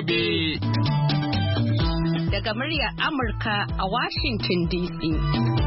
gobe. Daga muryar Amurka a Washington DC.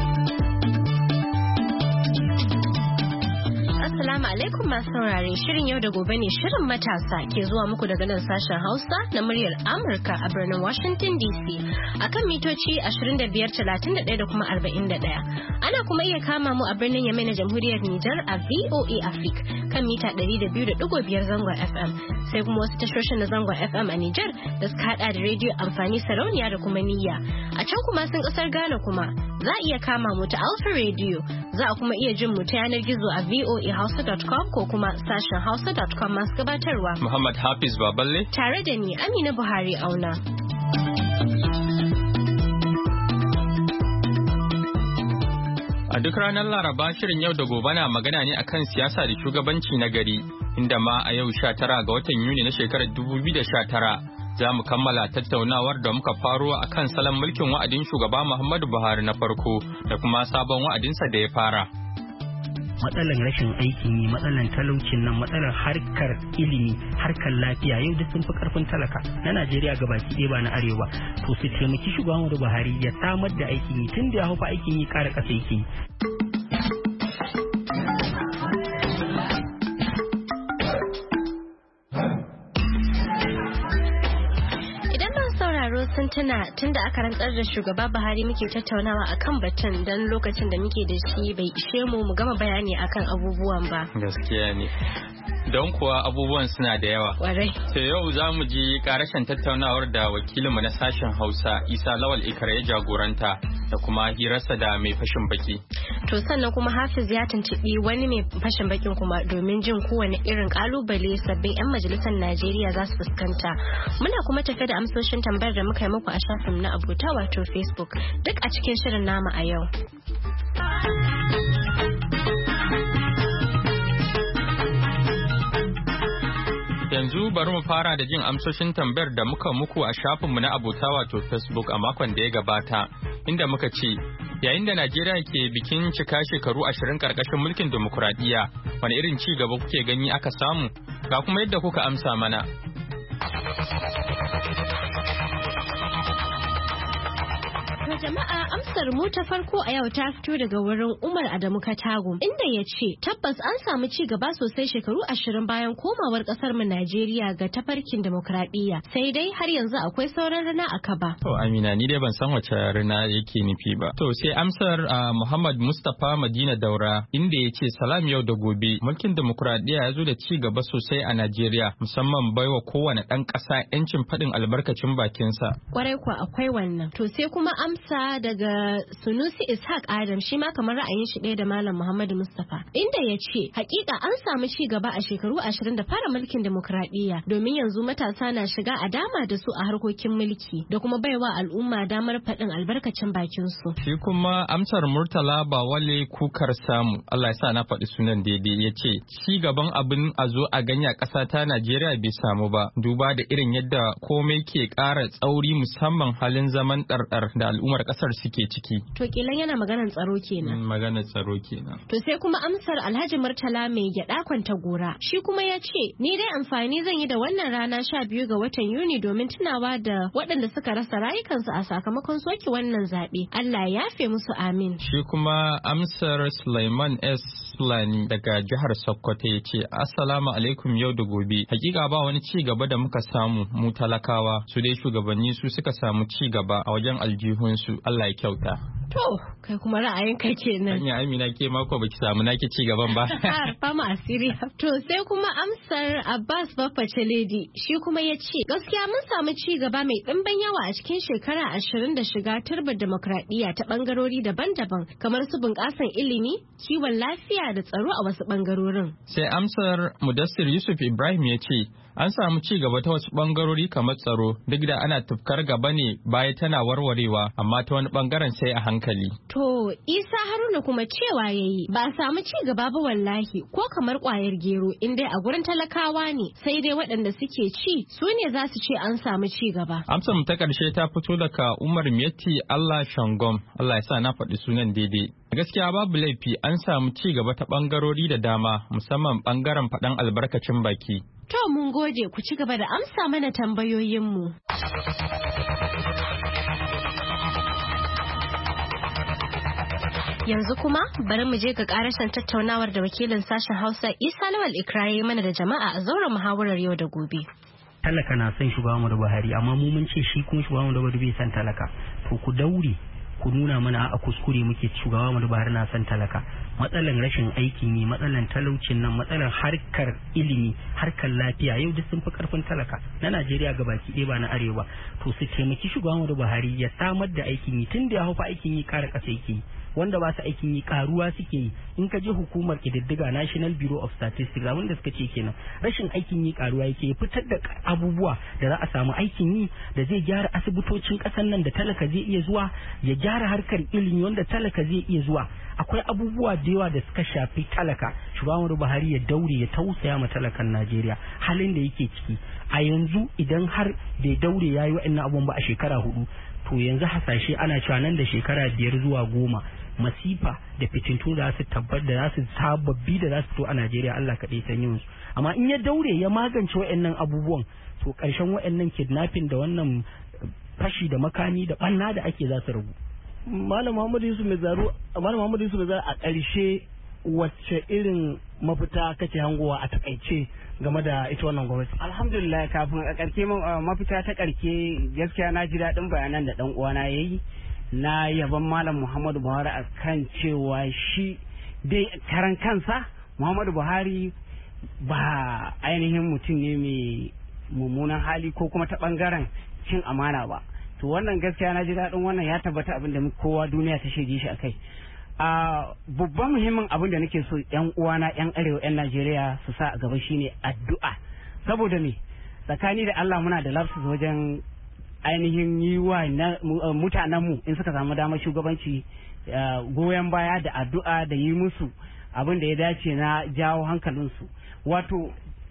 Assalamu alaikum masu saurare, shirin yau da gobe ne shirin matasa ke zuwa muku daga nan sashen Hausa na muryar Amurka a birnin Washington DC akan mitoci 25, 31 da kuma 41. Ana kuma iya kama mu a birnin Yamai na Jamhuriyar Nijar a VOA Africa kan mita 200.5 zangon FM, sai kuma wasu tashoshin na zangon FM a Nijar da suka hada da rediyo amfani sarauniya da kuma niyya. A can kuma sun kasar Ghana kuma za a iya kama mu ta Alpha Radio, za a kuma iya jin mu ta yanar gizo a voahausa.com ko kuma sashen hausa.com. masu gabatarwa Muhammad Hafiz Baballe tare da ni Amina Buhari Auna. A duk ranar Laraba shirin yau da gobe na magana ne akan siyasa da shugabanci na gari, inda ma a yau 19 ga watan Yuni na shekarar 2019 za mu kammala tattaunawar da muka faro akan salon mulkin wa'adin shugaba Muhammadu Buhari na farko da kuma sabon wa'adinsa da ya fara. Matsalar rashin aikin yi, matsalar talaucin nan, matsalar harkar ilimi, harkar lafiya yau duk sun fi karfin talaka na Najeriya gabaki ɗaya ba na arewa. To su taimaki shugaban Buhari ya samar da aikin yi, tun da ya haufa aikin yi ƙara ƙasa yake yi. Sun tunda aka rantsar da shugaba Buhari muke tattaunawa akan batun dan lokacin da muke da shi bai ishe mu gama bayani akan abubuwan ba. Gaskiya ne. Don kuwa abubuwan suna da yawa. Warai. Sai yau za mu ji karashen tattaunawar da wakilinmu na sashen Hausa Isa Lawal Ikra ya jagoranta da kuma hirarsa da mai fashin baki. To sannan kuma Hafiz ya tuntuɓi wani mai fashin bakin kuma domin jin kowane irin kalubale sabbin 'yan majalisar Najeriya za su fuskanta. Muna kuma tafe da amsoshin tambayar da muka yi muku a shafin na abota wato Facebook duk a cikin shirin namu a yau. Yanzu bari mu fara da jin amsoshin tambayar da muka muku a shafinmu na abota wato Facebook a makon da ya gabata, inda muka ce, yayin da Najeriya ke bikin cika shekaru 20 karkashin mulkin demokuraɗiyya, wani irin ci gaba kuke gani aka samu? Ga kuma yadda kuka amsa mana. Jama'a amsar mu ta farko a yau ta fito daga wurin Umar Adamu Katago inda ya ce tabbas an samu ci gaba sosai shekaru 20 bayan komawar kasar mu Najeriya ga tafarkin demokradiyya, sai dai har yanzu akwai sauran rana a kaba. To Amina, ni dai ban san wace rana yake nufi ba. To sai amsar Muhammad Mustapha Madina Daura inda ya ce salam yau da gobe, mulkin demokradiyya ya zo da ci gaba sosai a Najeriya, musamman baiwa kowane ɗan ƙasa 'yancin faɗin albarkacin bakinsa. Kwarai kuwa akwai wannan. To sai kuma amsa daga Sunusi Ishaq Adam, shi ma kamar ra'ayin shi ɗaya da Malam Muhammadu Mustapha, inda ya ce hakika an samu ci gaba a shekaru 20 da fara mulkin demokradiyya, domin yanzu matasa na shiga a dama da su a harkokin mulki da kuma baiwa al'umma damar faɗin albarkacin bakin su. Shi kuma amsar Murtala Bawale Kukar Samu, Allah ya sa na faɗi sunan daidai, ya ce ci gaban abin a zo a ganya ƙasa ta Najeriya bai samu ba, duba da irin yadda komai ke ƙara tsauri musamman halin zaman ɗarɗar da al'ummar kasar suke ciki. To kilan yana maganar tsaro kenan. Maganar tsaro kenan. To sai kuma amsar Alhaji Murtala mai gyada kwanta gora. Shi kuma ya ce ni dai amfani zan yi da wannan rana 12 ga watan Yuni domin tunawa da waɗanda suka rasa rayukansu a sakamakon soke wannan zaɓe. Allah ya yafe musu amin. Shi kuma amsar Sulaiman S. Fulani daga jihar Sokoto ya ce Assalamu alaikum yau da gobe. Hakika ba wani ci gaba da muka samu mu talakawa, su dai shugabanni su suka samu ci gaba a wajen aljihunsu. Allah ya kyauta. To, kai kuma ra'ayin kai kenan. Anya Amina ke mako baki samu naki ci gaban ba. Fama asiri. To sai kuma amsar Abbas Baffa Lady, shi kuma ya ce gaskiya mun samu ci gaba mai ɗimbin yawa a cikin shekara 20 da shiga turbar demokradiyya ta bangarori daban-daban kamar su bunƙasan ilimi, kiwon lafiya da tsaro a wasu bangarorin. Sai amsar Mudassir Yusuf Ibrahim ya ce an samu ci gaba ta wasu bangarori kamar tsaro, duk da ana tufkar gaba ne baya tana warwarewa, amma ta wani bangaren sai a hankali. To Isa Haruna kuma cewa yayi ba a samu ci gaba ba wallahi, ko kamar kwayar gero in dai a gurin talakawa ne, sai dai waɗanda suke ci su ne za su ce an samu ci gaba. Amsar mu ta ƙarshe ta fito daga Umar Mietti Allah Shangom, Allah ya sa na faɗi sunan daidai. Gaskiya babu laifi, an samu ci gaba ta bangarori da dama, musamman bangaren faɗan albarkacin baki. To mun gode ku ci gaba da amsa mana tambayoyinmu. Yanzu kuma bari mu je ga karashin tattaunawar da wakilin sashen Hausa Isa Lawal Ikra ya mana da jama'a a zauren muhawarar yau da gobe. Talaka na son shugaba Muhammadu Buhari amma mu mun ce shi kuma shugaba Muhammadu Buhari bai san talaka. To ku daure ku nuna mana a kuskure muke shugaba Muhammadu Buhari na son talaka. Matsalan rashin aikin yi, matsalan talaucin nan, matsalan harkar ilimi, harkar lafiya yau duk sun fi karfin talaka na Najeriya gabaki ɗaya ba na arewa. To su taimaki shugaba Muhammadu Buhari ya samar da aikin yi tun da ya haufa aikin yi ƙara ƙasa yake yi. Wanda ba su aikin yi karuwa suke yi. In ka je hukumar kididdiga National Bureau of Statistics abinda suka ce kenan rashin aikin yi karuwa yake fitar da abubuwa da za a samu aikin yi da zai gyara asibitocin kasan nan da talaka zai iya zuwa, ya gyara harkar ilimi wanda talaka zai iya zuwa. Akwai abubuwa da yawa da suka shafi talaka. Shugaban Buhari ya daure ya tausaya ma talakan Najeriya halin da yake ciki a yanzu. Idan har bai daure yayi wa'annan abubuwan ba a shekara 4 to yanzu hasashe ana cewa nan da shekara 5 zuwa 10 masifa da fitintu da su tabbar da za su sababbi da za su fito a Najeriya Allah kaɗai san yin su. Amma in ya daure ya magance wa'annan abubuwan to ƙarshen wa'annan kidnapping da wannan fashi da makami da ɓanna da ake za su ragu. Malam Muhammadu Yusuf Mai Zaro a ƙarshe wacce irin mafita kake hangowa a takaice game da ita wannan gwamnati? Alhamdulillah, kafin a ƙarke mafita ta ƙarke gaskiya na ji daɗin bayanan da ɗan uwana yayi na yaban Malam Muhammadu Buhari a kan cewa shi dai karan kansa Muhammadu Buhari ba ainihin mutum ne mai mummunan hali ko kuma ta ɓangaren cin amana ba. To wannan gaskiya na ji daɗin wannan ya tabbata abin da kowa duniya ta shaide shi akai. Babban muhimmin abin da nake so yan uwana yan arewa yan Najeriya su sa a gaba shine addu'a. Saboda me tsakani da Allah muna da lapsus wajen ainihin yi wa mutanenmu in suka samu damar shugabanci goyon baya da addu'a da yi musu abin da ya dace na jawo hankalinsu. Wato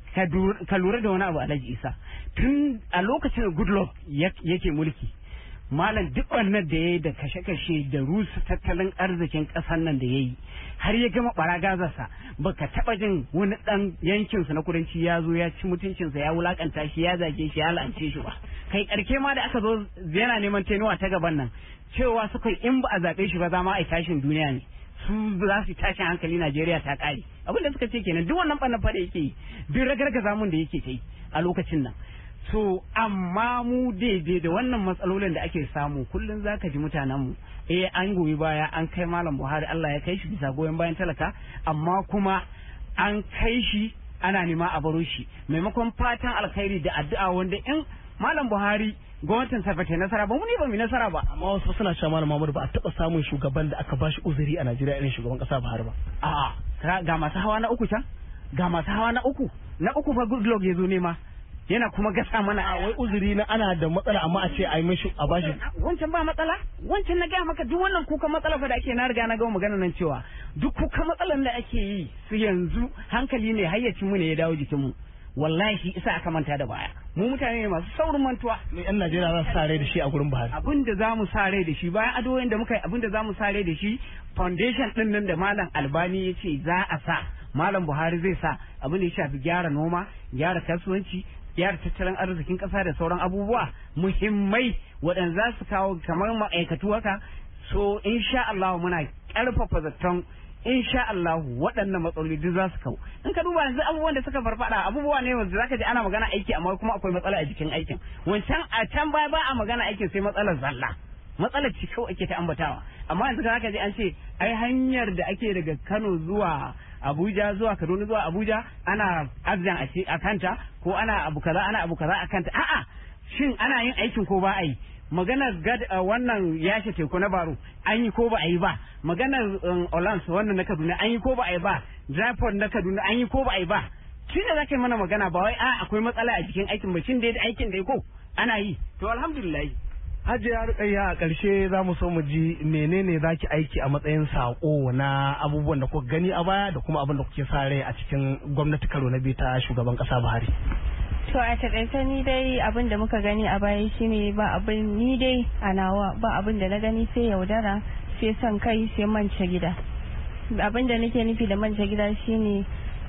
ka lura da wani abu Alhaji Isa, tun a lokacin da Goodluck yake mulki malam duk wannan da ya yi da kashe-kashe da rusa tattalin arzikin ƙasar nan da ya yi har ya gama baragazarsa baka taɓa jin wani ɗan yankinsa na kudanci ya zo ya ci mutuncinsa ya wulakanta shi ya zage shi ya la'ance shi ba. Kai ƙarke ma da aka zo yana neman tenuwa ta gaban nan cewa suka in ba a zaɓe shi ba za ma a yi tashin duniya ne, su za su tashin hankali Najeriya ta ƙare. Abin da suka ce kenan duk wannan ɓannan fada yake yi duk ragargaza mun da yake ta yi a lokacin nan. So amma mu daidai da wannan matsalolin da ake samu kullum zaka ji mutanenmu an goyi baya an kai Malam Buhari Allah ya kai shi bisa goyon bayan talaka, amma kuma an kai shi ana nema a baro shi maimakon fatan alkhairi da addu'a wanda in Malam Buhari gwamnatin sa bata nasara ba mu ne ba mu nasara ba. Amma wasu suna cewa Malam Muhammadu ba a taɓa samun shugaban da aka bashi uzuri a Najeriya irin shugaban ƙasa Buhari ba. A'a ga masu hawa na uku can ga masu hawa na uku fa Goodluck ya zo nema yana kuma gasa mana wai uzuri na ana da matsala amma a ce a yi mashi a bashi wancan ba matsala. Wancan na gaya maka duk wannan kuka matsala fa da ake na riga na gama magana nan cewa duk kuka matsalan da ake yi su yanzu hankali ne hayyacin mu ne ya dawo jikin mu. Wallahi isa aka manta da baya mu mutane ne masu saurin mantuwa. Me yan Najeriya za su sa rai da shi a gurin Buhari? Abin da za mu sa rai da shi bayan adoyin da muka yi abin da za mu sa rai da shi foundation din nan da Malam Albani ya ce za a sa Malam Buhari zai sa abin da ya shafi gyara noma, gyara kasuwanci, gyara tattalin arzikin ƙasa da sauran abubuwa muhimmai waɗanda za su kawo kamar ma'aikatu haka. So insha Allah muna ƙarfafa zaton insha Allah waɗannan matsaloli duk za su kawo. In ka duba yanzu abubuwan da suka farfada abubuwa ne wanda zaka ji ana magana aiki amma kuma akwai matsala a jikin aikin. Wancan a can baya ba a magana aikin sai matsalar zalla. Matsalar ci kawai ake ta ambatawa. Amma yanzu zaka ji an ce ai hanyar da ake daga Kano zuwa Abuja zuwa Kaduna zuwa Abuja ana azan a kanta ko ana abu kaza a kanta. A'a shin ana yin aikin ko ba a yi? Maganar wannan yashe teku na Baro an yi ko ba a yi ba? Maganar Olans wannan na Kaduna an yi ko ba a yi ba? Dryport na Kaduna an yi ko ba a yi ba? Shi da zaka yi mana magana ba wai akwai matsala a jikin aikin ba, shin dai aikin dai ko ana yi? To alhamdulillah. Hajiya Rukayya a ƙarshe za mu so mu ji menene za ki aiki a matsayin saƙo na abubuwan da kuka gani a baya da kuma abin da kuke sa rai a cikin gwamnati karo na biyu ta shugaban ƙasa Buhari. To a taƙaice ni dai abin da muka gani a baya shine ba abin ni dai a nawa ba abin da na gani sai yaudara sai son kai sai mance gida. Abin da nake nufi da mance gida shine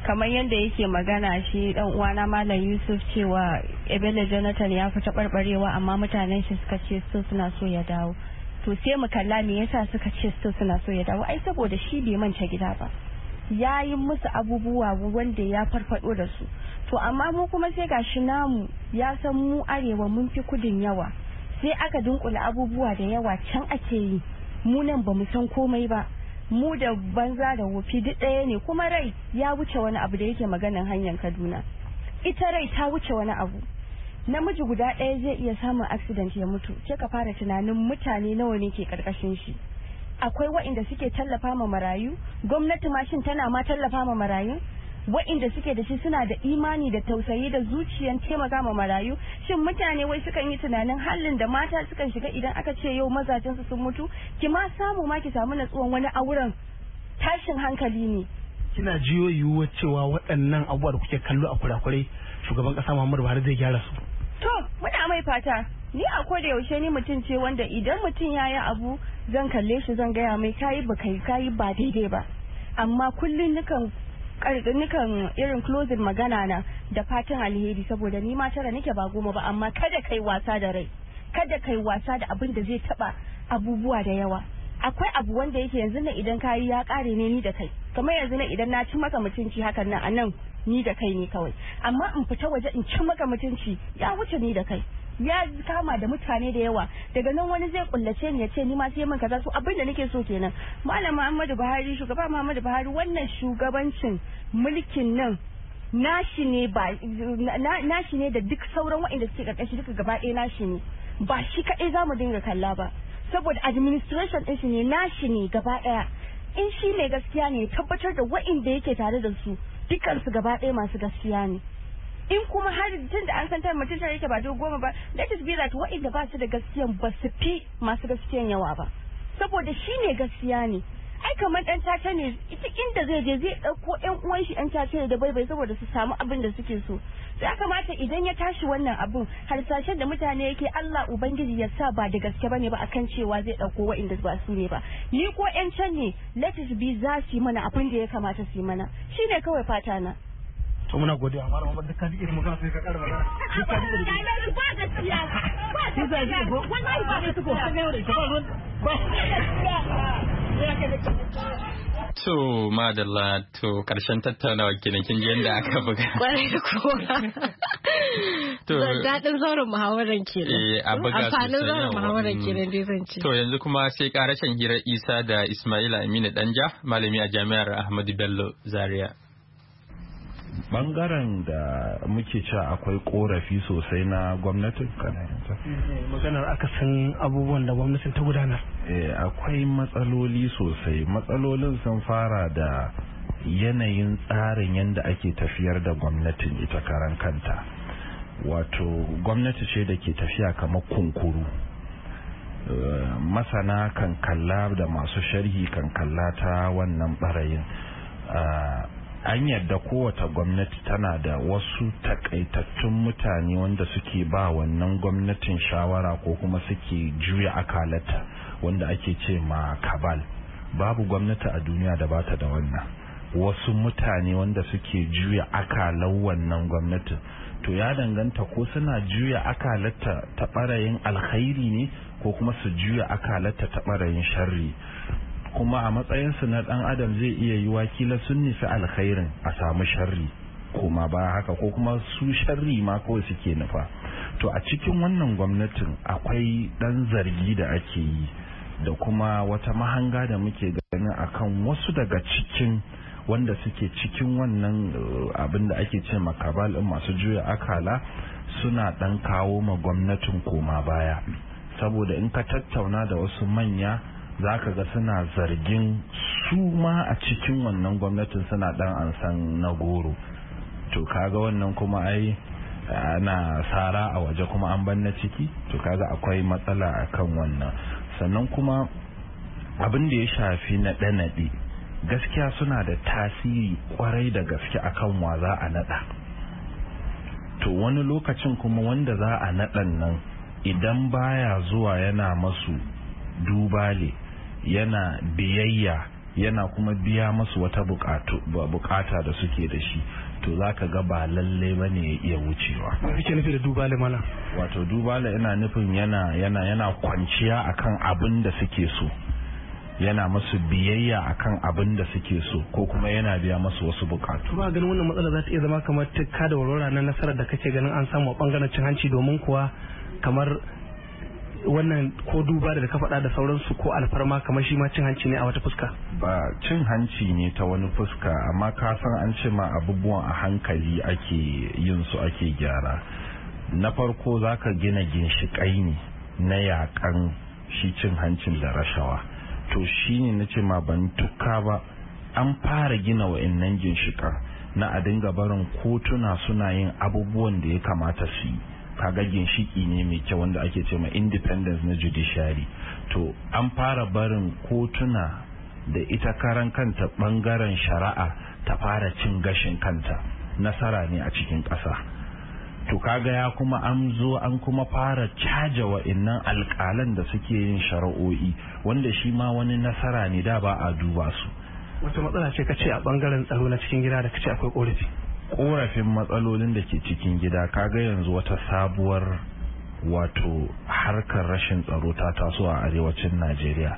kamar yadda yake magana shi dan uwana Malam Yusuf cewa Ebele Jonathan ya fita barbarewa amma mutanen shi suka ce su suna so ya dawo. To sai mu kalla me yasa suka ce su suna so ya dawo, ai saboda shi bai manta gida ba, ya yi musu abubuwa wanda ya farfado da su. To amma mu kuma sai gashi namu ya san mu arewa mun fi kudin yawa, sai aka dunkula abubuwa da yawa can ake yi, mu nan ba mu san komai ba, mu da banza da wofi duk ɗaya ne. Kuma rai ya wuce wani abu da yake maganan hanyar Kaduna, ita rai ta wuce wani abu. Namiji guda ɗaya zai iya samun accident ya mutu, sai ka fara tunanin mutane nawa ne ke karkashin shi. Akwai wa'inda suke tallafa ma marayu, gwamnati ma shin tana ma tallafa ma marayu? Wa'inda suke da shi suna da imani da tausayi da zuciyan taimaka ma marayu? Shin mutane wai sukan yi tunanin halin da mata sukan shiga idan aka ce yau mazajen su sun mutu, ki ma ki samu natsuwan wani auren tashin hankali ne. Kina jiyo yiwuwar cewa waɗannan abubuwa da kuke kallo a kurakurai shugaban ƙasa Muhammadu Buhari zai gyara su? To muna mai fata, ni a koda yaushe ni mutum ce wanda idan mutum ya yi abu zan kalle shi zan gaya mai kayi ba daidai ba, amma kullum nukan irin closing magana na da fatan alheri, saboda ni ma tara nake ba 10 ba, amma kada kai wasa da rai, kada kai wasa da abin da zai taba abubuwa da yawa. Akwai abu wanda yake yanzu na idan kayi ya kare ne ni da kai, kamar yanzu na idan na ci maka mutunci hakan nan anan ni da kai ne kawai, amma in fita waje in ci maka mutunci ya wuce ni da kai, ya kama da mutane da yawa. Daga nan wani zai kullace ni ya ce ni ma sai min kaza, so abin da nake so kenan. Malam Muhammadu Buhari, shugaba Muhammadu Buhari, wannan shugabancin mulkin nan nashi ne da duk sauran waɗanda suke karkashi duka gaba ɗaya nashi ne, ba shi kaɗai zamu dinga kalla ba, saboda administration ɗin shi ne nashi ne gaba ɗaya. In shi ne gaskiya ne tabbatar da waɗanda yake tare da su dukansu gaba ɗaya masu gaskiya ne. In kuma har tun da an san ta mutum tare yake ba 10 ba, let it be that waɗanda ba su da gaskiyan ba su fi masu gaskiyan yawa ba, saboda shi ne gaskiya ne. Ai kamar ɗan caca ne, ita inda zai je zai ɗauko ƴan uwan shi ƴan caca ne da baibai saboda su samu abin da suke so. Ya kamata idan ya tashi wannan abun harsashen da mutane yake Allah Ubangiji ya sa ba da gaske bane ba akan cewa zai ɗauko waɗanda ba su ne ba. Ni ko ƴan can ne, let it be za su yi mana abin da ya kamata su yi mana, shi ne kawai fata na. To muna godiya amma Muhammad duk kaji irin magana sai ka karba magana. Duk kaji irin ba gaskiya. Ba gaskiya. Wallahi ba gaskiya ko sai yau da ita ba To madalla, to karshen tattaunawa kenan kin ji yadda aka buga. Kwarai da kowa. To daɗin zauren muhawarar kenan. A buga amfanin zauren muhawarar kenan dai zan ce. To yanzu kuma sai karashen hirar Isa da Ismaila Aminu Danja, malami a Jami'ar Ahmadu Bello Zaria. Bangaren da muke cewa akwai korafi sosai na gwamnatin maganar akasin abubuwan da gwamnatin ta gudanar. Akwai matsaloli sosai. Matsalolin sun fara da yanayin tsarin yadda ake tafiyar da gwamnatin ita karan kanta. Wato gwamnati ce da ke tafiya kamar kunkuru. Masana kan kalla da masu sharhi kan kalla ta wannan barayin. An yadda kowace gwamnati tana da wasu takaitattun mutane wanda suke ba wannan gwamnatin shawara ko kuma suke juya akalata, wanda ake ce ma kabal. Babu gwamnati a duniya da bata da wannan wasu mutane wanda suke juya akalan wannan gwamnatin. To ya danganta ko suna juya akalata ta barayin alkhairi ne ko kuma su juya akalata ta barayin sharri. Kuma a matsayinsu na dan adam zai iya yi wakila sun nufi alkhairin a samu sharri, kuma ba haka ko kuma su sharri ma kawai suke nufa. To a cikin wannan gwamnatin akwai dan zargi da ake yi da kuma wata mahanga da muke ganin akan wasu daga cikin wanda suke cikin wannan abin da ake ce makabal din masu juya akala suna dan kawo ma gwamnatin koma baya, saboda in ka tattauna da wasu manya zaka ga suna zargin su ma a cikin wannan gwamnatin suna dan ansan na goro. To kaga wannan kuma ai ana sara a waje kuma an ban na ciki, to kaga akwai matsala akan wannan. Sannan kuma abin da ya shafi naɗe-naɗe gaskiya suna da tasiri kwarai da gaske akan wa za a naɗa. To wani lokacin kuma wanda za a naɗan nan idan baya zuwa yana masu dubale, yana biyayya, yana kuma biya masu wata bukata da suke da shi, to za ka ga ba lalle ba ne ya iya wucewa. Kake nufi da dubale mana? Wato dubale ina nufin yana kwanciya akan abin da suke so, yana masu biyayya akan abin da suke so, ko kuma yana biya masu wasu bukatu. Ba ganin wannan matsala za ta iya zama kamar tukka da warwara na nasarar da kake ganin an samu a bangaren cin hanci, domin kuwa kamar wannan ko duba da ka faɗa da sauransu ko alfarma kamar shi ma cin hanci ne a wata fuska? Ba cin hanci ne ta wani fuska, amma ka san an ce ma abubuwan a hankali ake yin su, ake gyara. Na farko za ka gina ginshiƙai ne na yakan shi cin hancin da rashawa, to shi ne na ce ma ban tukka ba, an fara gina wa'annan ginshiƙan na a dinga barin kotuna suna yin abubuwan da ya kamata su yi. Kaga ginshiki ne mai kyau wanda ake ce ma independence na judiciary. To an fara barin kotuna da ita karan kanta bangaren shari'a ta fara cin gashin kanta, nasara ne a cikin ƙasa. To kaga ya kuma an zo an kuma fara caja wa'annan alƙalan da suke yin shari'o'i, wanda shi ma wani nasara ne, da ba a duba su. Wata matsala ce kace a bangaren tsaro na cikin gida da kace akwai korafi? Korafin matsalolin da ke cikin gida, kaga yanzu wata sabuwar wato harkar rashin tsaro ta taso a arewacin Najeriya,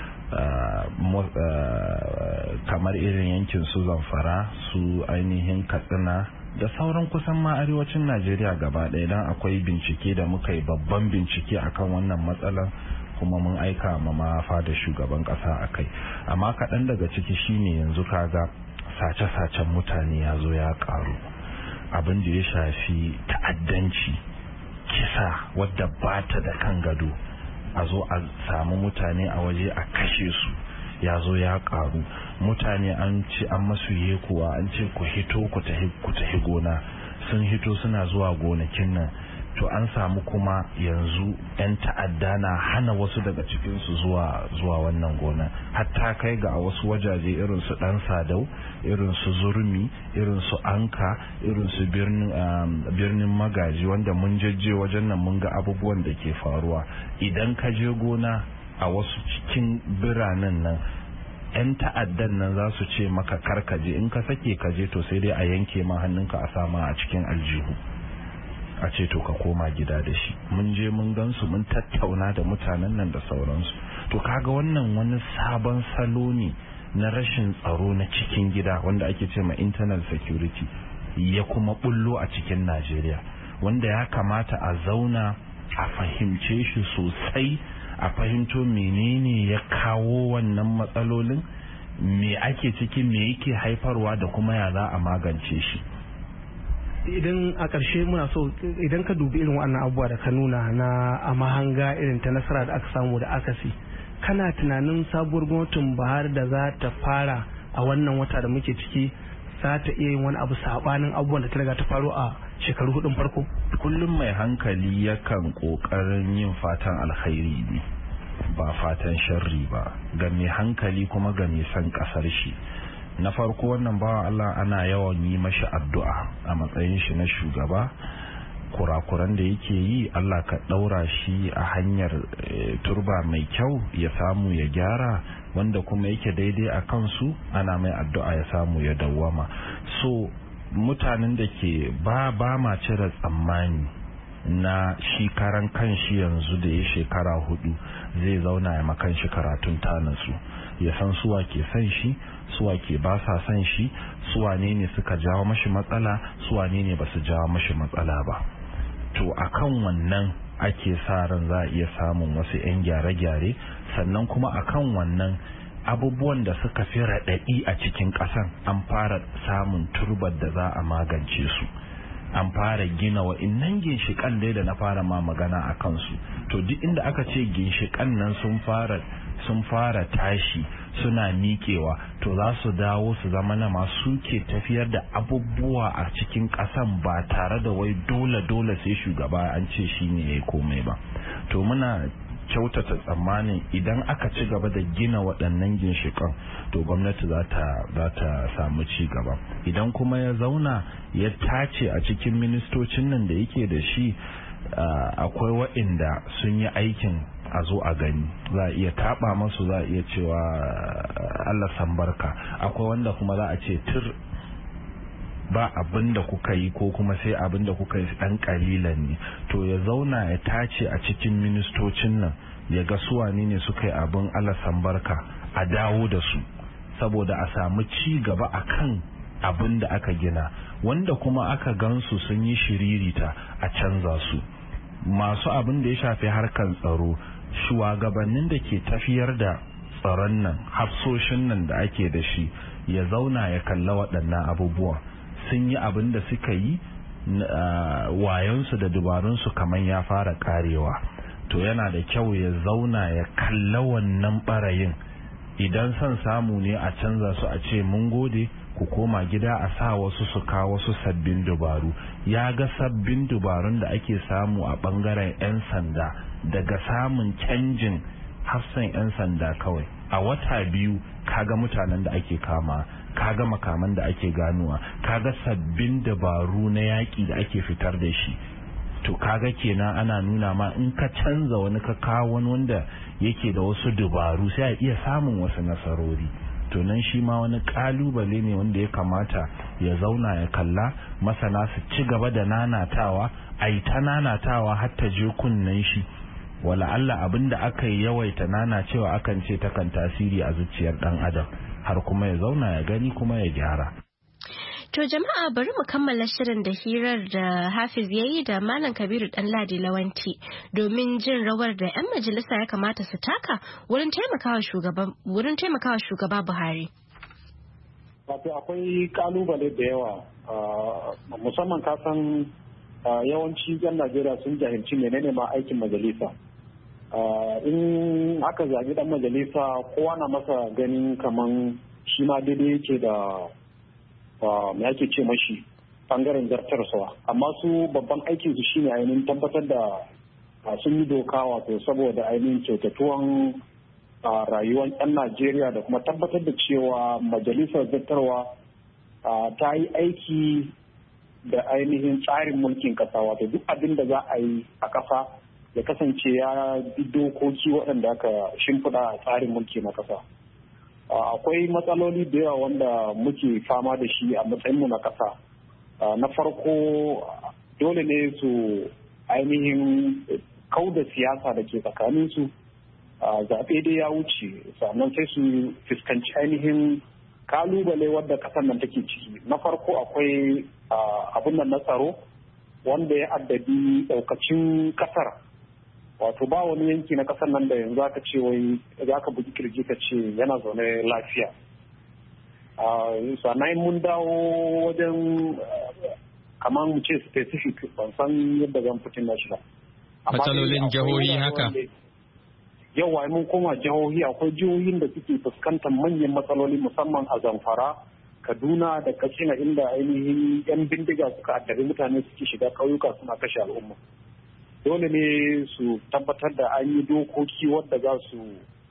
kamar irin yankin su Zamfara, su ainihin Katsina da sauran kusan ma arewacin Najeriya gaba ɗaya. Dan akwai bincike da muka yi, babban bincike akan wannan matsalar, kuma mun aika ma fada shugaban ƙasa akai. Amma kaɗan daga ciki shine yanzu kaga sace-sacen mutane ya zo ya karu, abin da ya shafi ta'addanci, kisa wadda ba ta da kan gado, a zo a samu mutane a waje a kashe su, ya zo ya karu. Mutane an ce an masu yekuwa, an ce ku hito ku tafi gona, sun hito suna zuwa gonakin nan, to an samu kuma yanzu 'yan ta'adda na hana wasu daga cikinsu zuwa wannan gona, hatta kai ga a wasu wajaje irin su Dan Sadau, irin su Zurmi, irin su Anka, irin su birnin Magaji, wanda mun jejje wajen nan mun ga abubuwan da ke faruwa. Idan ka je gona a wasu cikin biranen nan, 'yan ta'addan nan za su ce maka karkaje, in ka sake kaje to sai dai a yanke ma hannunka a sama a cikin aljihu, a ce to ka koma gida da shi. Mun je mun gansu, mun tattauna da mutanen nan da sauransu. To kaga wannan wani sabon salo ne na rashin tsaro na cikin gida, wanda ake ce ma internal security, ya kuma bullo a cikin Najeriya, wanda ya kamata a zauna a fahimce shi sosai, a fahimto menene ya kawo wannan matsalolin, me ake ciki, me yake haifarwa, da kuma ya za a magance shi. Idan a ƙarshe muna so, idan ka dubi irin wannan abubuwa da ka nuna na a mahanga irin ta nasara da aka samu da akasi, kana tunanin sabuwar gwamnatin Buhari da za ta fara a wannan wata da muke ciki za ta iya yin wani abu sabanin abubuwan da ta riga ta faru a shekaru hudun farko? Kullum mai hankali yakan kokarin yin fatan alkhairi ne, ba fatan sharri ba, ga mai hankali kuma ga mai son kasar shi. Na farko, wannan bawa Allah ana yawan yi mashi addu'a a matsayin shi na shugaba. Kurakuran da yake yi, Allah ka daura shi a hanyar turba mai kyau, ya samu ya gyara, wanda kuma yake daidai a kansu ana mai addu'a ya samu ya dawwama. So mutanen da ke ba ma cire tsammani na shi karan kanshi yanzu da ya shekara 4 zai zauna ya makan shi karatun tanansu, ya san suwa ke san shi, suwa ke ba sa san shi, suwa ne suka jawo mashi matsala, suwa ne ba su jawo mashi matsala ba. To akan wannan ake sa ran za a iya samun wasu 'yan gyare-gyare, sannan kuma akan wannan abubuwan da suka fi raɗaɗi a cikin ƙasan an fara samun turbar da za a magance su, an fara gina wa'innan ginshiƙan dai da na fara ma magana a kansu. To duk inda aka ce ginshiƙan nan sun fara tashi suna miƙewa, to za su dawo su zama na masu ke tafiyar da abubuwa a cikin ƙasan ba tare da wai dole sai shugaba an ce shi ne ya yi komai ba. To muna kyautata tsammanin idan aka ci gaba da gina waɗannan ginshiƙan, to gwamnati za ta samu ci gaba. Idan kuma ya zauna ya tace a cikin ministocin nan da yake da shi, akwai waɗanda sun yi aikin a zo a gani, za a iya taɓa masu, za a iya cewa Allah san barka. Akwai wanda kuma za a ce tir ba abin da kuka yi, ko kuma sai abin da kuka yi ɗan ƙalilan ne. To ya zauna ya tace a cikin ministocin nan ya ga su wane ne suka yi abin Allah san barka, a dawo da su saboda a samu ci gaba akan abin da aka gina. Wanda kuma aka gansu sun yi shiririta a canza su. Masu abin da ya shafi harkar tsaro, shugabannin da ke tafiyar da tsaron nan, hafsoshin nan da ake da shi, ya zauna ya kalla waɗannan abubuwa. Sun yi abin da suka yi, wayonsu da dubarunsu kamar ya fara karewa. To yana da kyau ya zauna ya kalla wannan barayin. Idan son samu ne a canza su, a ce mun gode, ku koma gida, a sa wasu su kawo wasu sabbin dubaru. Ya ga sabbin dubarun da ake samu a bangaren 'yan sanda daga samun canjin hafsan 'yan sanda kawai. A wata 2 kaga mutanen da ake kama, kaga makaman da ake ganuwa, kaga sabbin dabaru na yaƙi da ake fitar da shi. To kaga kenan ana nuna ma in ka canza wani, ka kawo wani wanda yake da wasu dabaru, sai a iya samun wasu nasarori. To nan shi ma wani kalubale ne wanda ya kamata ya zauna ya kalla, masana su ci gaba da nanatawa, ai ta nanatawa har ta je kunnen shi. Wala Allah abinda aka yi yawaita nanacewa akan ce takan tasiri a zuciyar dan adam, har kuma ya zauna ya gani kuma ya gyara. To jama'a, bari mu kammala shirin da hirar da Hafiz ya yi da Malam Kabiru Ɗanladi Lawanti domin jin rawar da 'yan majalisa ya kamata su taka wurin taimakawa shugaba Buhari. Wato akwai kalubale da yawa, musamman kasan yawanci 'yan Najeriya sun jahilci menene ma aikin majalisa. In aka zaɓi ɗan majalisa, kowa na masa ganin kaman shi ma daidai yake da me ake ce mashi bangaren zartarsa, amma su babban aikin su shine ainihin tabbatar da sun yi doka, wato saboda ainihin kyautatuwan rayuwar 'yan Najeriya da kuma tabbatar da cewa majalisar zartarwa ta yi aiki da ainihin tsarin mulkin kasa, wato duk abin da za a yi a kasa ya kasance ya bi dokoki waɗanda aka shimfiɗa a tsarin mulki na kasa. Akwai matsaloli da yawa wanda muke fama da shi a matsayinmu na ƙasa. Na farko, dole ne su ainihin kauda siyasa da ke tsakaninsu. Zaɓe dai ya wuce, sannan sai su fuskanci ainihin kalubale wadda ƙasar nan take ciki. Na farko akwai abin nan na tsaro wanda ya addabi ɗaukacin ƙasar. Wato ba wani yanki na kasar nan da yanzu aka ce wai za ka bugi kirji ka ce yana zaune lafiya. Sannan mun dawo wajen kamar mu ce specific, ban san yadda zan fitin na shi ba. Matsalolin jihohi haka? Yawa mun koma jihohi, akwai jihohin da suke fuskantar manyan matsaloli musamman a Zamfara, Kaduna da Katsina, inda ainihin 'yan bindiga suka addabi mutane suke shiga ƙauyuka suna kashe al'umma. Dole ne su tabbatar da an yi dokoki wadda za su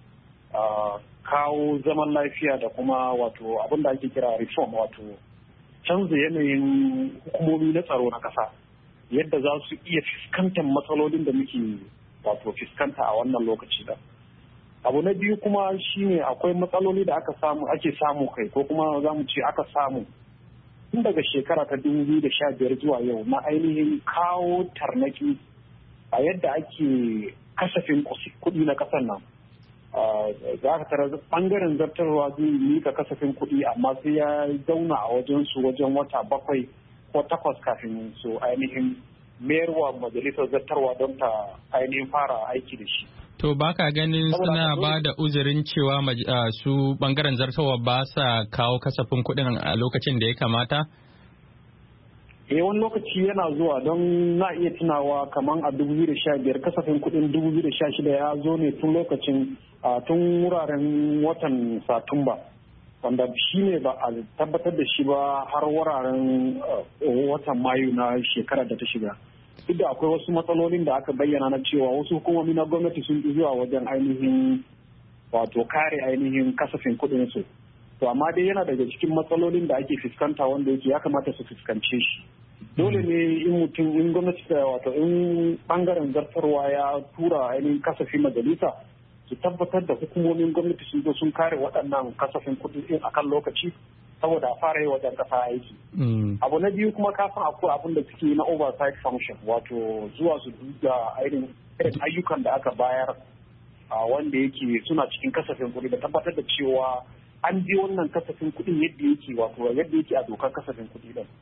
kawo zaman lafiya da kuma wato abin da ake kira reform, wato canza yanayin hukumomi na tsaro na ƙasa yadda za su iya fuskantar matsalolin da muke wato fuskanta a wannan lokaci da. Abu na biyu kuma shine akwai matsaloli da ake samu kai, ko kuma za mu ce aka samu tun daga shekara ta 2015 zuwa yau, na ainihin kawo tarnaki a yadda ake kasafin kuɗi na ƙasar nan. Za ka tara ɓangaren zartarwa zai mika kasafin kuɗi, amma sai ya zauna a wajen wata 7 ko 8 kafin su ainihin mayarwa majalisar zartarwa don ta ainihin fara aiki da shi. To baka ganin suna ba da uzurin cewa su ɓangaren zartarwa ba sa kawo kasafin kuɗin a lokacin da ya kamata? Wani lokaci yana zuwa, don na iya tunawa kamar a 2015 kasafin kudin 2016 ya zo ne tun lokacin tun wuraren watan Satumba, wanda shi ne ba a tabbatar da shi ba har wuraren watan Mayu na shekarar da ta shiga. Duk da akwai wasu matsalolin da aka bayyana na cewa wasu hukumomi na gwamnati sun fi zuwa wajen ainihin wato kare ainihin kasafin kudin su. To amma dai yana daga cikin matsalolin da ake fuskanta wanda yake ya kamata su fuskance shi. dole ne in gwamnati da wato in bangaren zartarwa ya tura ainihin kasafin majalisa su tabbatar da hukumomin gwamnati sun zo sun kare waɗannan kasafin kuɗi din akan lokaci saboda a fara yi wajen ƙasa aiki. Abu na biyu kuma kafin akwai abin da suke na oversight function wato zuwa su duba irin ayyukan da aka bayar wanda yake suna cikin kasafin kuɗi da tabbatar da cewa an je wannan kasafin kuɗin yadda yake wato yadda yake a dokar kasafin kuɗi din.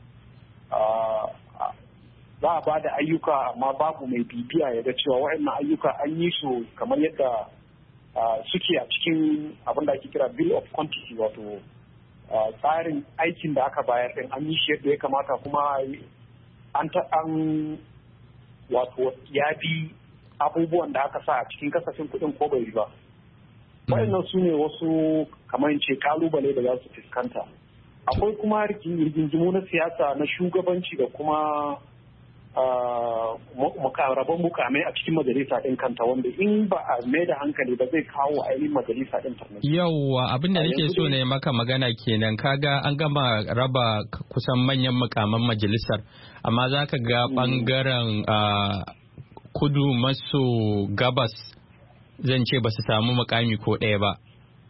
Za a ba da ayyuka amma babu mai bibiya ya ga cewa waɗannan ayyuka an yi su kamar yadda suke a cikin abin da ake kira bill of quantity wato tsarin aikin da aka bayar din an yi shi yadda ya kamata kuma an wato ya bi abubuwan da aka sa a cikin kasafin kuɗin ko bai ba. Waɗannan su ne wasu kamar ce kalubale da za su fuskanta. Akwai kuma rigingimu na siyasa na shugabanci da kuma rabon mukamai a cikin majalisa ɗin kanta wanda in ba a mai da hankali ba zai kawo ainihin majalisa ɗin tarnaki. Yawwa abin da nake so ne maka magana kenan kaga an gama raba kusan manyan mukaman majalisar amma za ka ga ɓangaren kudu maso gabas zan ce ba su samu mukami ko ɗaya ba.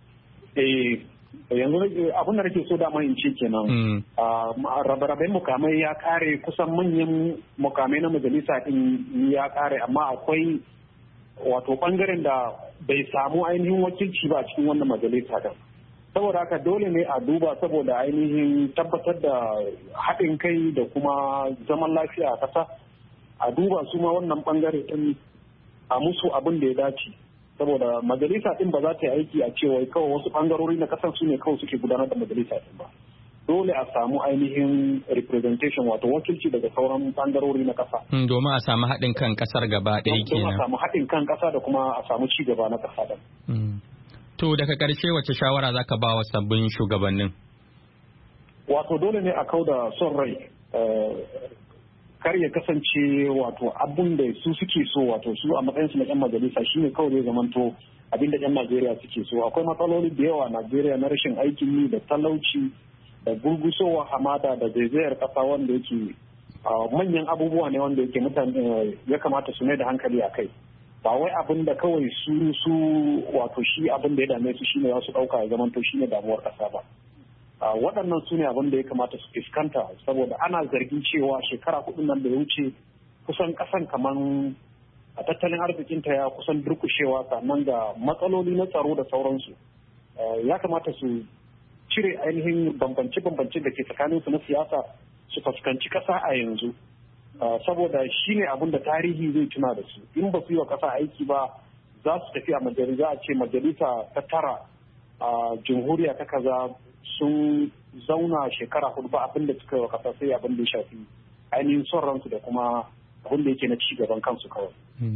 Yanzu abin da nake so da in ce kenan rabe-raben mukamai ya kare kusan manyan mukamai na majalisa din ya kare amma akwai wato bangaren da bai samu ainihin wakilci ba cikin wannan majalisa din saboda haka dole ne a duba saboda ainihin tabbatar da haɗin kai da kuma zaman lafiya a ƙasa a duba su ma wannan bangare din a musu abin da ya dace saboda majalisa din ba za ta yi aiki a cewa kawai wasu bangarori na kasar su ne kawai suke gudanar da majalisa din ba dole a samu ainihin representation wato wakilci daga sauran bangarori na kasa domin a samu haɗin kan kasar gaba ɗaya kenan domin a samu haɗin kan kasa da kuma a samu ci gaba na kasa din to daga ƙarshe wace shawara zaka ba wa sabbin shugabannin wato dole ne a kauda son rai kar ya kasance wato abin da su suke so wato su a matsayinsu na 'yan majalisa shine kawai zai zamanto abin da 'yan Najeriya suke so akwai matsaloli da yawa a Najeriya na rashin aikin yi da talauci da gurgusowa hamada da zaizayar kasa wanda yake manyan abubuwa ne wanda yake mutane ya kamata su mai da hankali a kai ba wai abin da kawai su wato shi abin da ya dame su shine za su dauka ya zamanto shine damuwar kasa ba waɗannan su ne abin da ya kamata su fuskanta saboda ana zargin cewa shekara 4 nan da ya wuce kusan ƙasan kaman a tattalin arzikinta ya kusan durkushewa sannan ga matsaloli na tsaro da sauransu ya kamata su cire ainihin bambance-bambance da ke tsakaninsu na siyasa su fuskanci ƙasa a yanzu saboda shi ne abin da tarihi zai tuna da su in ba su yi wa ƙasa aiki ba za su tafi a majalisa a ce majalisa ta tara a jamhuriya ta kaza sun zauna shekara 4 ba abin da suka yi wa kasa sai abin da ya shafi ainihin son ransu da kuma abin da yake na ci gaban kansu kawai.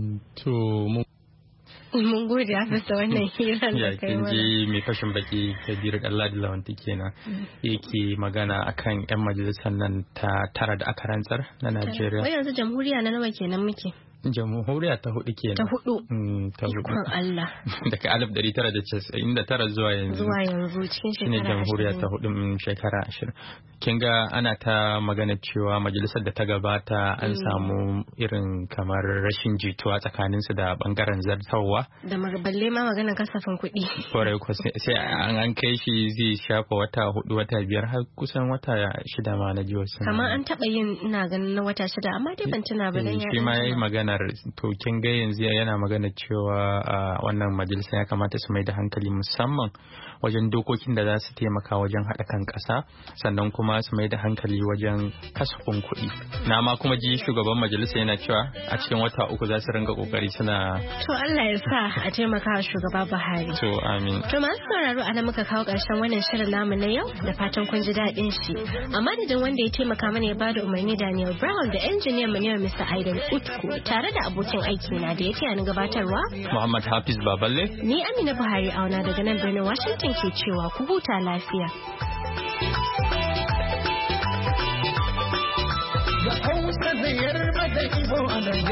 Mun gode a fasa wannan hirar da kai mana. Ya mai fashin baki Kabiru Ɗanladi Lawanti kenan yake magana akan 'yan majalisar nan ta tara da aka rantsar na Najeriya. Wai yanzu jamhuriya na nawa kenan muke? Jamhuriya ta 4 kenan. Ta 4? Ta 4. Ikon Allah. Daga 1999 zuwa yanzu. Zuwa yanzu cikin shekara 20. Shine jamhuriya ta 4 shekara 20. Kin ga ana ta magana cewa majalisar da ta gabata an samu irin kamar rashin jituwa tsakaninsu da bangaren zartarwa. Da balle ma maganar kasafin kuɗi. Kwarai ko sai an kai shi zai shafa wata 4 wata 5 har kusan wata 6 ma na ji wasu. Kamar an taɓa yin ina ganin na wata 6 amma dai ban tuna ba dan ya. Shi ma yayi magana to kin ga yanzu yana magana cewa wannan majalisa ya kamata su mai da hankali musamman wajen dokokin da za su taimaka wajen haɗa kan ƙasa sannan kuma su mai da hankali wajen kasafin kuɗi na ma kuma ji shugaban majalisa yana cewa a cikin wata 3 za su ringa kokari suna to Allah ya sa a taimaka shugaba Buhari to amin to masu sauraro ana muka kawo ƙarshen wannan shirin namu na yau da fatan kun ji daɗin shi amma da wanda ya taimaka mana ya bada umarni Daniel Brown da engineer mu ne Mr. Aidan Utku tare da abokin aiki na da ya taya ni gabatarwa Muhammad Hafiz Baballe ni Amina Buhari auna daga nan birnin Washington ke cewa ku huta lafiya. Da Hausa da Yarba da Igbo a